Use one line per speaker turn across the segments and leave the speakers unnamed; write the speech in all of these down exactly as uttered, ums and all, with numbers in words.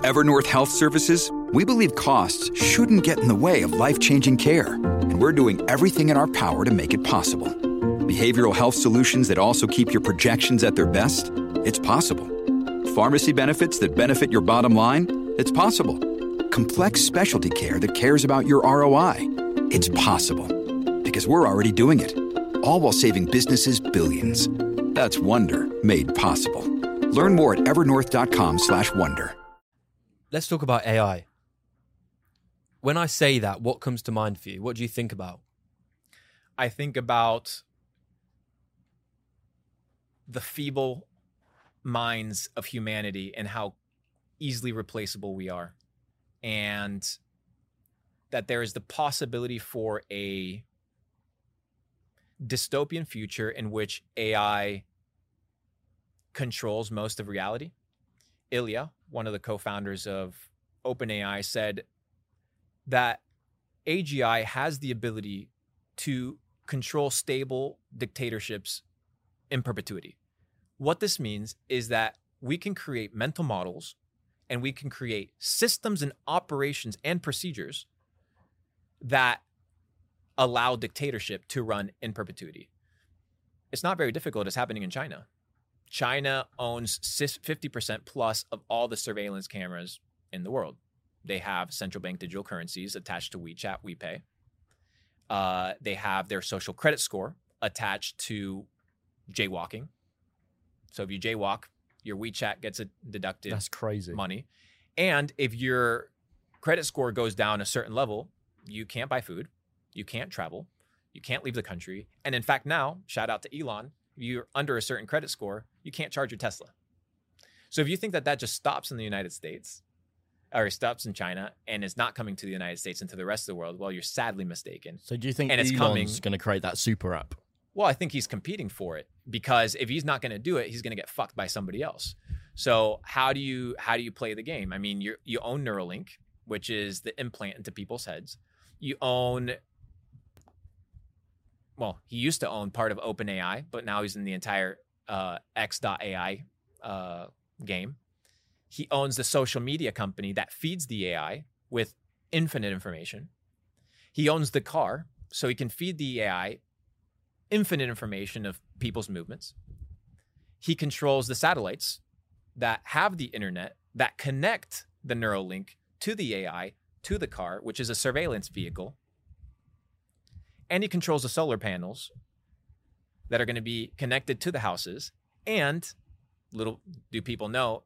Evernorth Health Services, we believe costs shouldn't get in the way of life-changing care, and we're doing everything in our power to make it possible. Behavioral health solutions that also keep your projections at their best? It's possible. Pharmacy benefits that benefit your bottom line? It's possible. Complex specialty care that cares about your R O I? It's possible. Because we're already doing it. All while saving businesses billions. That's Wonder made possible. Learn more at evernorth.com slash wonder.
Let's talk about A I. When I say that, what comes to mind for you? What do you think about?
I think about the feeble minds of humanity and how easily replaceable we are. And that there is the possibility for a dystopian future in which A I controls most of reality. Ilya, one of the co-founders of OpenAI, said that A G I has the ability to control stable dictatorships in perpetuity. What this means is that we can create mental models and we can create systems and operations and procedures that allow dictatorship to run in perpetuity. It's not very difficult. It's happening in China. China owns fifty percent plus of all the surveillance cameras in the world. They have central bank digital currencies attached to WeChat, WePay. Uh, they have their social credit score attached to jaywalking. So if you jaywalk, your WeChat gets a deducted
That's crazy.
money. And if your credit score goes down a certain level, you can't buy food, you can't travel, you can't leave the country. And in fact, now, shout out to Elon, if you're under a certain credit score, you can't charge your Tesla. So if you think that that just stops in the United States, or stops in China, and is not coming to the United States and to the rest of the world, well, you're sadly mistaken.
So do you think
and it's
Elon's going to create that super app?
Well, I think he's competing for it, because if he's not going to do it, he's going to get fucked by somebody else. So how do you how do you play the game? I mean, you you own Neuralink, which is the implant into people's heads. You own, well, he used to own part of OpenAI, but now he's in the entire uh, X dot A I uh, game. He owns the social media company that feeds the A I with infinite information. He owns the car, so he can feed the A I infinite information of people's movements. He controls the satellites that have the internet, that connect the Neuralink to the A I, to the car, which is a surveillance vehicle. And he controls the solar panels that are going to be connected to the houses. And little do people know,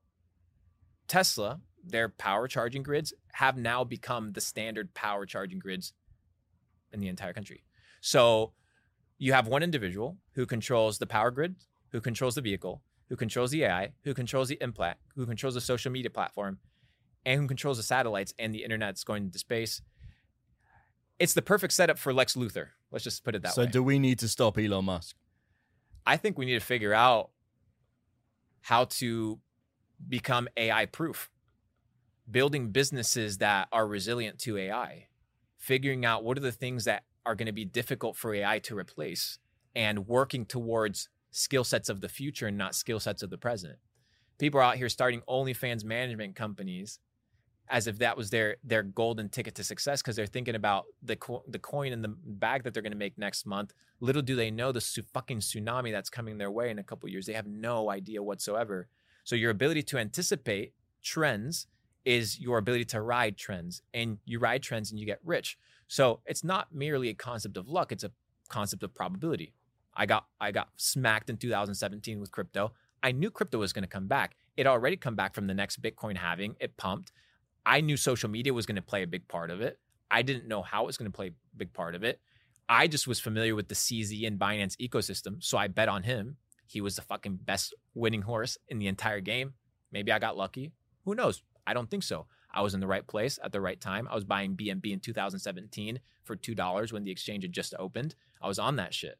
Tesla, their power charging grids have now become the standard power charging grids in the entire country. So you have one individual who controls the power grid, who controls the vehicle, who controls the A I, who controls the implant, who controls the social media platform, and who controls the satellites and the internet that's going into space. It's the perfect setup for Lex Luthor. Let's just put it that
so
way.
So do we need to stop Elon Musk?
I think we need to figure out how to become A I proof, building businesses that are resilient to A I, figuring out what are the things that are going to be difficult for A I to replace, and working towards skill sets of the future and not skill sets of the present. People are out here starting OnlyFans management companies as if that was their their golden ticket to success, because they're thinking about the co- the coin in the bag that they're going to make next month. Little do they know the su- fucking tsunami that's coming their way in a couple of years. They have no idea whatsoever. So your ability to anticipate trends is your ability to ride trends, and you ride trends and you get rich. So it's not merely a concept of luck, it's a concept of probability. I got I got smacked in two thousand seventeen with crypto. I knew crypto was going to come back. It already come back from the next Bitcoin halving. It pumped. I knew social media was going to play a big part of it. I didn't know how it was going to play a big part of it. I just was familiar with the C Z and Binance ecosystem, so I bet on him. He was the fucking best winning horse in the entire game. Maybe I got lucky. Who knows? I don't think so. I was in the right place at the right time. I was buying B N B in two thousand seventeen for two dollars when the exchange had just opened. I was on that shit.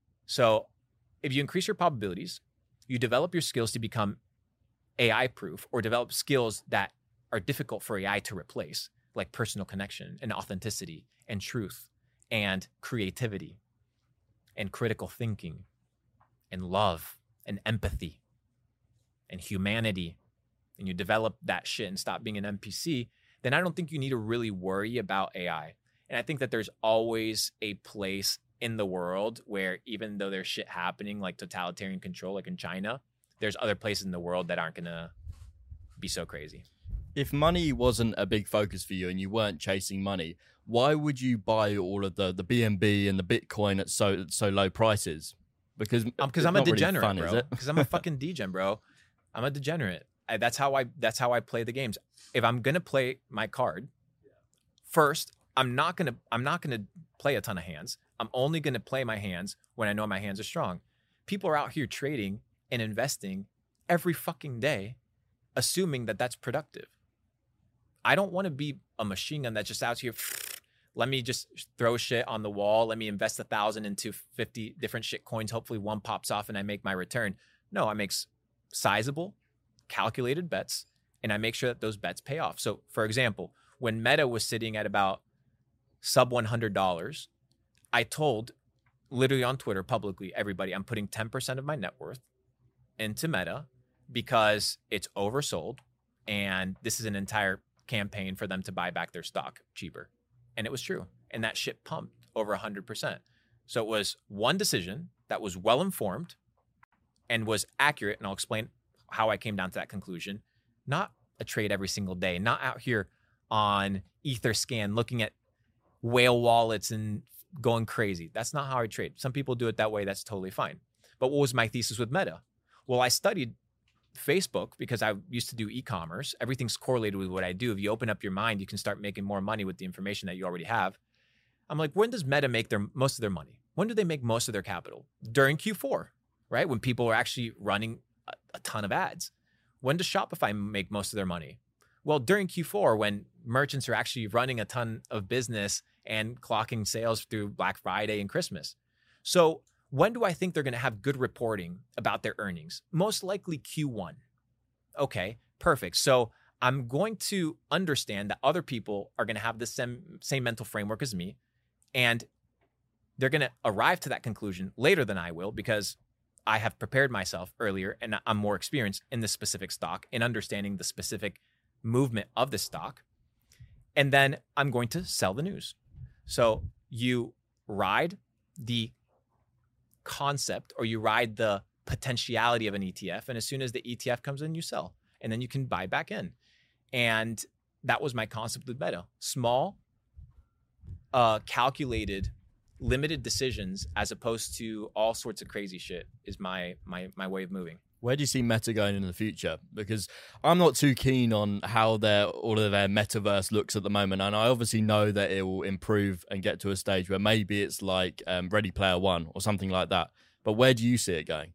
So if you increase your probabilities, you develop your skills to become A I proof, or develop skills that are difficult for A I to replace, like personal connection and authenticity and truth and creativity and critical thinking and love and empathy and humanity and you develop that shit and stop being an N P C, then I don't think you need to really worry about A I. And I think that there's always a place in the world where even though there's shit happening like totalitarian control, like in China, there's other places in the world that aren't going to be so crazy.
If money wasn't a big focus for you and you weren't chasing money, why would you buy all of the, the B N B and the Bitcoin at so so low prices? Because
um, because I'm a degenerate, really fun, bro. Because I'm a fucking degen, bro. I'm a degenerate. I, that's how I that's how I play the games. If I'm gonna play my card, first, I'm not gonna I'm not gonna play a ton of hands. I'm only gonna play my hands when I know my hands are strong. People are out here trading and investing every fucking day, assuming that that's productive. I don't want to be a machine gun that's just out here. Let me just throw shit on the wall. Let me invest a thousand into fifty different shit coins. Hopefully one pops off and I make my return. No, I make sizable, calculated bets, and I make sure that those bets pay off. So for example, when Meta was sitting at about sub one hundred dollars, I told literally on Twitter publicly, everybody, I'm putting ten percent of my net worth into Meta because it's oversold. And this is an entire campaign for them to buy back their stock cheaper. And it was true. And that shit pumped over one hundred percent. So it was one decision that was well-informed and was accurate. And I'll explain how I came down to that conclusion. Not a trade every single day. Not out here on Etherscan looking at whale wallets and going crazy. That's not how I trade. Some people do it that way. That's totally fine. But what was my thesis with Meta? Well, I studied Facebook because I used to do e-commerce. Everything's correlated with what I do. If you open up your mind, you can start making more money with the information that you already have. I'm like, when does Meta make their most of their money? When do they make most of their capital? During Q four, right? When people are actually running a, a ton of ads. When does Shopify make most of their money? Well, during Q four, when merchants are actually running a ton of business and clocking sales through Black Friday and Christmas. So when do I think they're going to have good reporting about their earnings? Most likely Q one. Okay, perfect. So I'm going to understand that other people are going to have the same, same mental framework as me, and they're going to arrive to that conclusion later than I will because I have prepared myself earlier and I'm more experienced in this specific stock in understanding the specific movement of the stock. And then I'm going to sell the news. So you ride the concept or you ride the potentiality of an E T F. And as soon as the E T F comes in, you sell. And then you can buy back in. And that was my concept with Meta. Small, uh, calculated, limited decisions as opposed to all sorts of crazy shit is my my my way of moving.
Where do you see Meta going in the future? Because I'm not too keen on how their all of their metaverse looks at the moment. And I obviously know that it will improve and get to a stage where maybe it's like um, Ready Player One or something like that. But where do you see it going?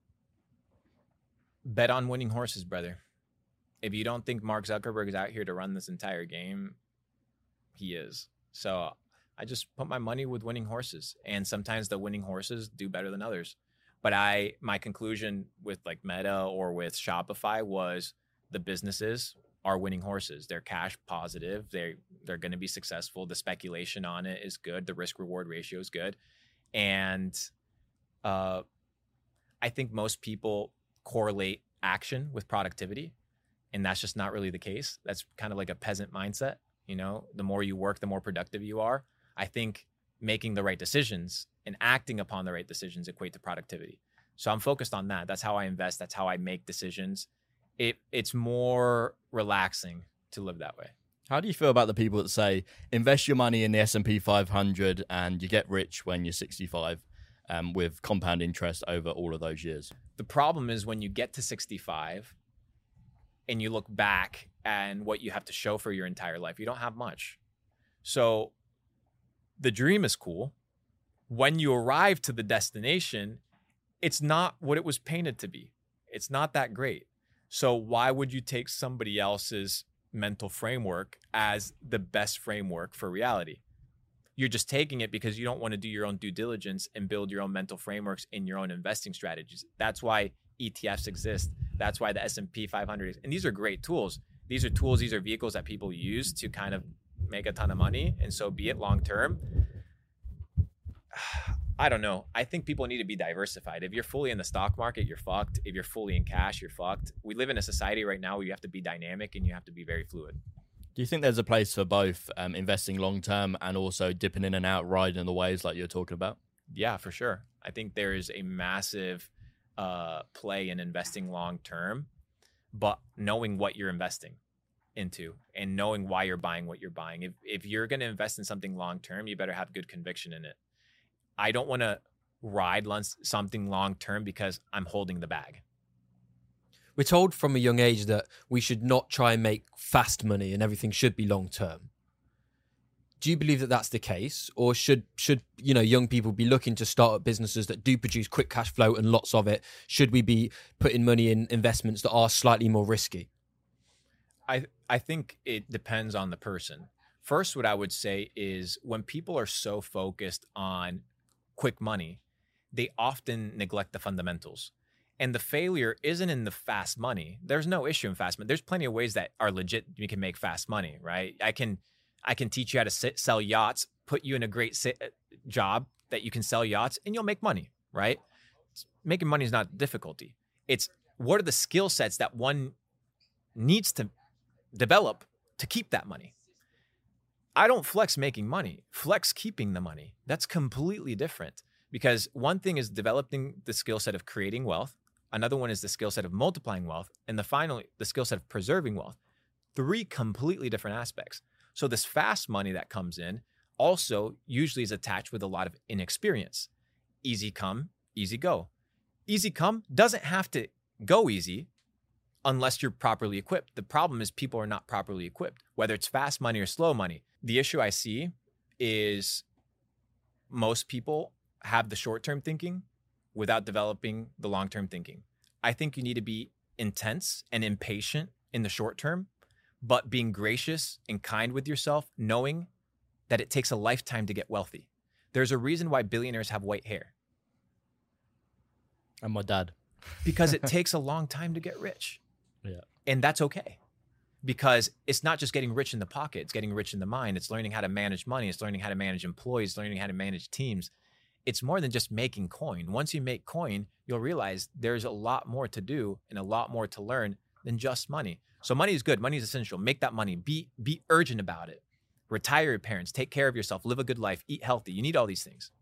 Bet on winning horses, brother. If you don't think Mark Zuckerberg is out here to run this entire game, he is. So I just put my money with winning horses. And sometimes the winning horses do better than others. But I, my conclusion with like Meta or with Shopify was the businesses are winning horses. They're cash positive. They they're going to be successful. The speculation on it is good. The risk reward ratio is good, and uh, I think most people correlate action with productivity, and that's just not really the case. That's kind of like a peasant mindset. You know, the more you work, the more productive you are. I think making the right decisions and acting upon the right decisions equate to productivity. So I'm focused on that. That's how I invest. That's how I make decisions. It It's more relaxing to live that way.
How do you feel about the people that say, invest your money in the S and P five hundred and you get rich when you're sixty-five um, with compound interest over all of those years?
The problem is when you get to sixty-five and you look back and what you have to show for your entire life, you don't have much. So the dream is cool. When you arrive to the destination, it's not what it was painted to be. It's not that great. So why would you take somebody else's mental framework as the best framework for reality? You're just taking it because you don't want to do your own due diligence and build your own mental frameworks in your own investing strategies. That's why E T Fs exist. That's why the S and P five hundred is. And these are great tools. These are tools, these are vehicles that people use to kind of make a ton of money. And so be it long term. I don't know. I think people need to be diversified. If you're fully in the stock market, you're fucked. If you're fully in cash, you're fucked. We live in a society right now where you have to be dynamic and you have to be very fluid.
Do you think there's a place for both um, investing long term and also dipping in and out, riding the waves like you're talking about?
Yeah, for sure. I think there is a massive uh, play in investing long term, but knowing what you're investing into and knowing why you're buying what you're buying. If if you're going to invest in something long term, you better have good conviction in it. I don't want to ride something long term because I'm holding the bag.
We're told from a young age that we should not try and make fast money and everything should be long term. Do you believe that that's the case, or should should you know young people be looking to start up businesses that do produce quick cash flow and lots of it? Should we be putting money in investments that are slightly more risky?
I I think it depends on the person. First, what I would say is when people are so focused on quick money, they often neglect the fundamentals. And the failure isn't in the fast money. There's no issue in fast money. There's plenty of ways that are legit you can make fast money, right? I can I can teach you how to sit, sell yachts, put you in a great sit, job that you can sell yachts, and you'll make money, right? Making money is not difficulty. It's what are the skill sets that one needs to develop to keep that money. I don't flex making money, flex keeping the money. That's completely different, because one thing is developing the skill set of creating wealth. Another one is the skill set of multiplying wealth. And the finally, the skill set of preserving wealth. Three completely different aspects. So this fast money that comes in also usually is attached with a lot of inexperience. Easy come, easy go. Easy come doesn't have to go easy unless you're properly equipped. The problem is people are not properly equipped, whether it's fast money or slow money. The issue I see is most people have the short-term thinking without developing the long-term thinking. I think you need to be intense and impatient in the short term, but being gracious and kind with yourself, knowing that it takes a lifetime to get wealthy. There's a reason why billionaires have white hair.
And my dad.
Because it takes a long time to get rich.
Yeah.
And that's okay. Because it's not just getting rich in the pocket, it's getting rich in the mind. It's learning how to manage money. It's learning how to manage employees, learning how to manage teams. It's more than just making coin. Once you make coin, you'll realize there's a lot more to do and a lot more to learn than just money. So money is good. Money is essential. Make that money. Be, be urgent about it. Retire your parents. Take care of yourself. Live a good life. Eat healthy. You need all these things.